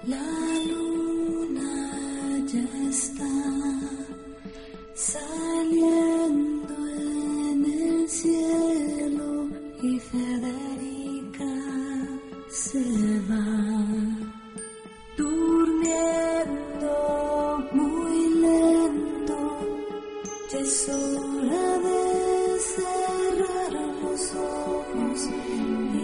La luna ya está saliendo en el cielo y Federica se va durmiendo muy lento. Ya es hora de cerrar los ojos y